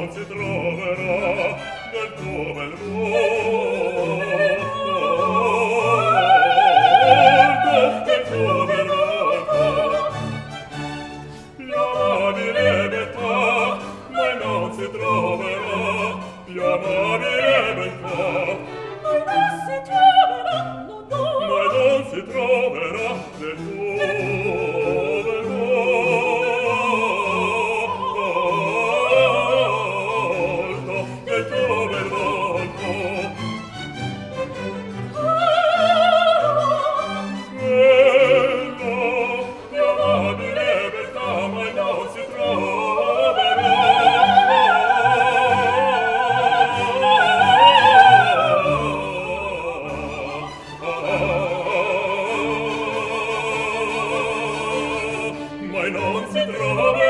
si troverà del tuo bel volto, del tuo bel volto. L'amabile beltà mai non si troverà, l'amabile beltà mai non si troverà, no, no. mai non si troverà del tuo bel volto, del tuo bel volto. Bello, l'amabile beltà mai non si troverà. Mai non si troverà.